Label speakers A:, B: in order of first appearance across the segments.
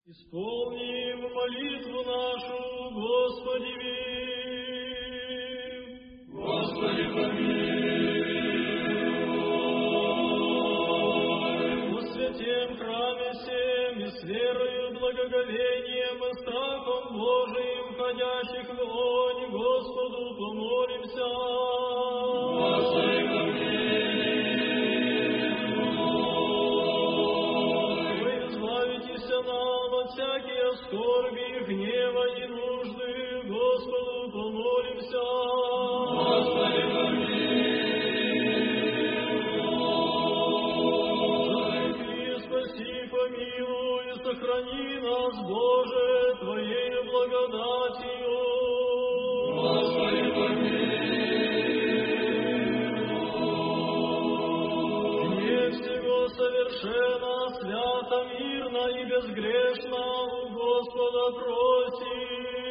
A: Исполним молитву нашу, Господи, Господи, помилуй. Во святем храме всем и с верою, благоговением и страхом Божиим, ходящих в огонь, Господу помолимся. Господи, помилуй. Вы избавитесь нам от всякие скорби, гнева и нужды, Господу помолимся. Господи, помилуй. Спаси, помилуй, сохрани нас, Боже, Твоею благодатью. Господи, помилуй. Вне всего совершенно, свято, мирно и безгрешно у Господа просим.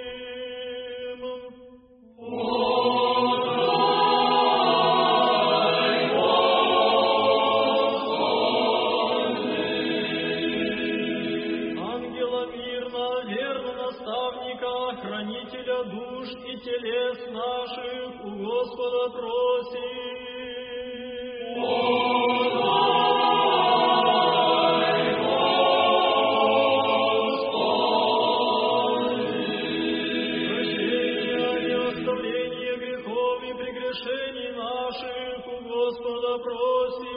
A: Ангела мирно, верно наставника, хранителя душ и телес наших у Господа просим. Прощения и оставления грехов и прегрешений наших у Господа просим.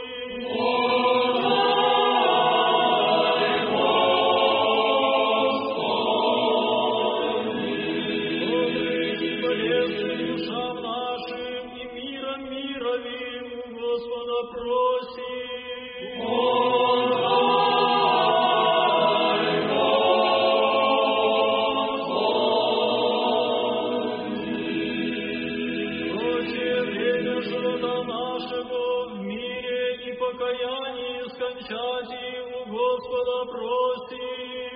A: Бодрых и болезных душам нашим и миром мировым у Господа просим. Прочее время живота нашего в мире и покаянии скончать и у Господа просим.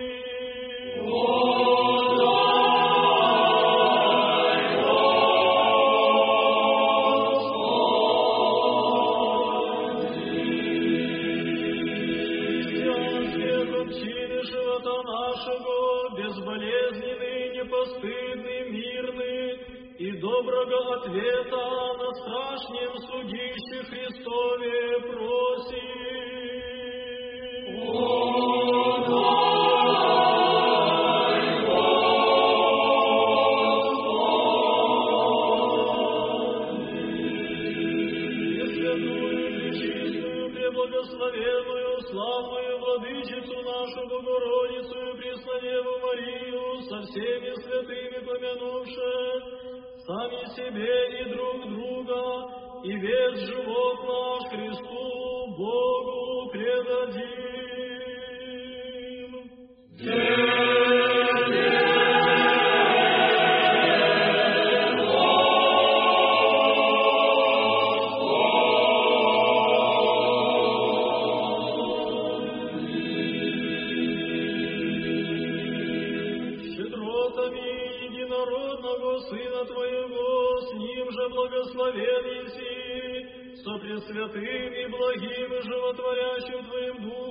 A: Христианские общины живота нашего, безболезненный, непостыдный, мирный и доброго ответа на страшнем судище Христове просим. Пресвятую, пречистую, преблагословенную, славную Владычицу нашу Богородицу и Преснодеву Марию, со всеми святыми помянувши, сами себе и друг друга, и весь живот наш Христу Богу предадим. Щедротами единородного Сына Твоего, с Ним же благословен еси, со пресвятым и благим и животворящим Твоим Духом,